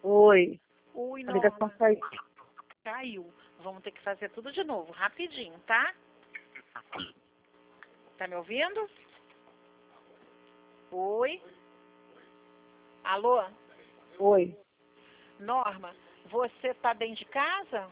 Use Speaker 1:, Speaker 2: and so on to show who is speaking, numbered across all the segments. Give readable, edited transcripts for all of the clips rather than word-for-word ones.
Speaker 1: Oi,
Speaker 2: Oi,
Speaker 1: a ligação
Speaker 2: Norma.
Speaker 1: caiu.
Speaker 2: Caiu. Vamos ter que fazer tudo de novo, rapidinho, tá? Tá me ouvindo? Oi? Alô?
Speaker 1: Oi,
Speaker 2: Norma, você tá dentro de casa?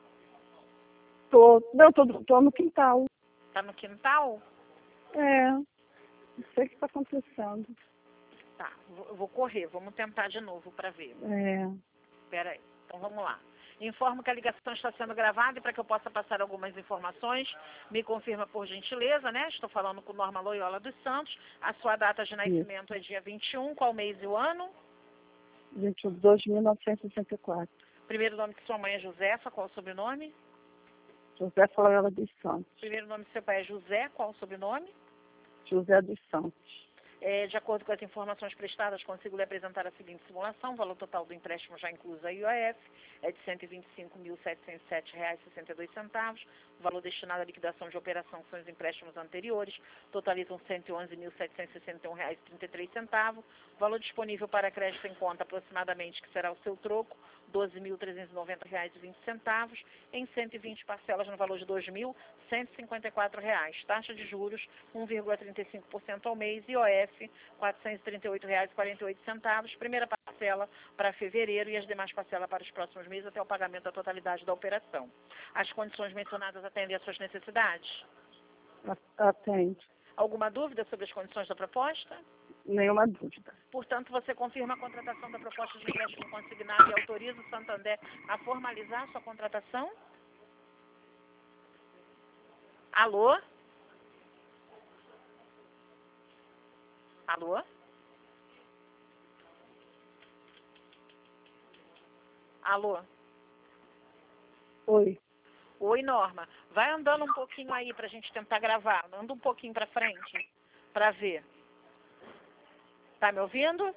Speaker 1: tô no quintal.
Speaker 2: Tá no quintal?
Speaker 1: Não sei o que está acontecendo.
Speaker 2: Tá, eu vou correr. Vamos tentar de novo para ver. Espera aí. Então vamos lá. Informo que a ligação está sendo gravada e para que eu possa passar algumas informações, me confirma por gentileza, né? Estou falando com Norma Loyola dos Santos. A sua data de nascimento é dia 21, qual mês e o ano?
Speaker 1: 22 de 1964.
Speaker 2: Primeiro nome de sua mãe é Josefa, qual o sobrenome?
Speaker 1: José Florela dos Santos.
Speaker 2: Primeiro nome de seu pai é José, qual o sobrenome?
Speaker 1: José dos Santos.
Speaker 2: De acordo com as informações prestadas, consigo lhe apresentar a seguinte simulação. O valor total do empréstimo já incluso a IOF é de R$ 125.707,62. O valor destinado à liquidação de operação, que são os empréstimos anteriores, totalizam R$ 111.761,33. O valor disponível para crédito em conta, aproximadamente, que será o seu troco, R$ 12.390,20, em 120 parcelas no valor de R$ 2.154. Taxa de juros 1,35% ao mês, IOF R$ 438,48. Primeira parcela para fevereiro e as demais parcelas para os próximos meses até o pagamento da totalidade da operação. As condições mencionadas atendem às suas necessidades?
Speaker 1: Atende.
Speaker 2: Alguma dúvida sobre as condições da proposta?
Speaker 1: Nenhuma dúvida.
Speaker 2: Portanto, você confirma a contratação da proposta de empréstimo consignado e autoriza o Santander a formalizar sua contratação? Alô? Alô? Alô?
Speaker 1: Oi.
Speaker 2: Oi, Norma. Vai andando um pouquinho aí pra gente tentar gravar. Anda um pouquinho pra frente pra ver. Tá me ouvindo?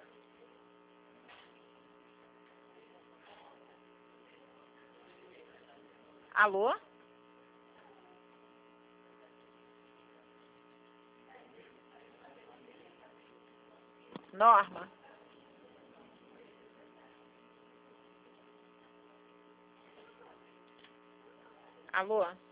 Speaker 2: Alô? Norma? Alô?